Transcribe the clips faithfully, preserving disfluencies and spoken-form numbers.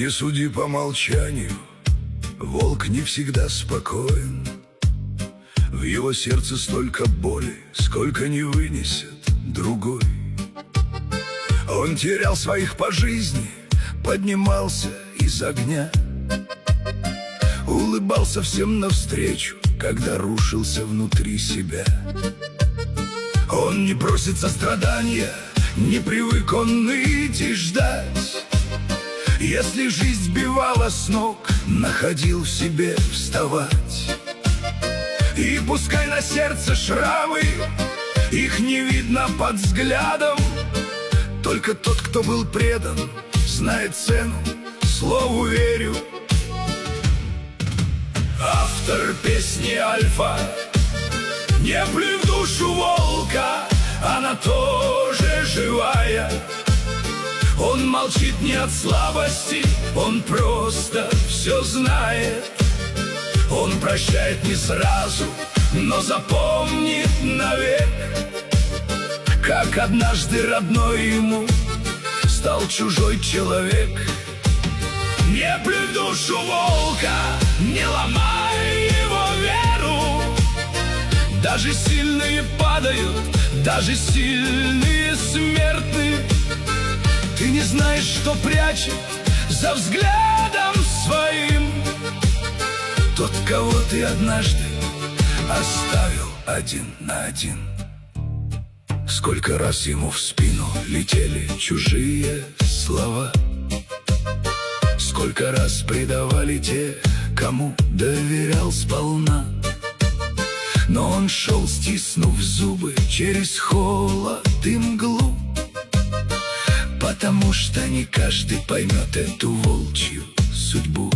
Не суди по молчанию, волк не всегда спокоен. В его сердце столько боли, сколько не вынесет другой. Он терял своих по жизни, поднимался из огня, улыбался всем навстречу, когда рушился внутри себя. Он не просит сострадания, не привык он ныть и ждать. Если жизнь сбивала с ног, находил в себе вставать. И пускай на сердце шрамы, их не видно под взглядом, только тот, кто был предан, знает цену, слову верю. Автор песни «Альфа», не плюй в душу волка, она тоже живая. Он молчит не от слабости, он просто все знает. Он прощает не сразу, но запомнит навек, как однажды родной ему стал чужой человек. Не плюй в душу волка, не ломай его веру. Даже сильные падают, даже сильные смертны. Ты не знаешь, что прячет за взглядом своим тот, кого ты однажды оставил один на один. Сколько раз ему в спину летели чужие слова, сколько раз предавали те, кому доверял сполна. Но он шел, стиснув зубы, через холод и мглу, потому что не каждый поймет эту волчью судьбу.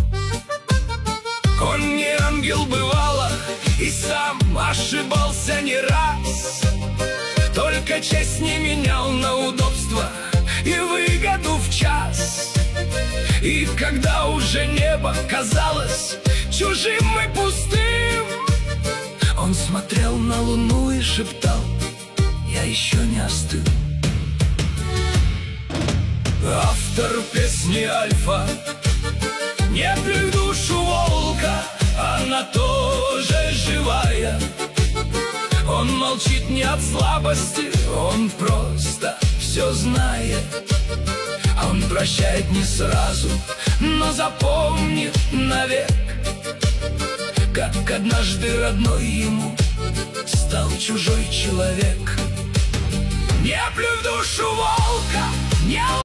Он не ангел бывало и сам ошибался не раз, только честь не менял на удобство и выгоду в час. И когда уже небо казалось чужим и пустым, он смотрел на луну и шептал: я еще не остыл. Автор песни «Альфа», не плюй в душу волка, она тоже живая. Он молчит не от слабости, он просто все знает. Он прощает не сразу, но запомнит навек, как однажды родной ему стал чужой человек. Не плюй в душу волка, не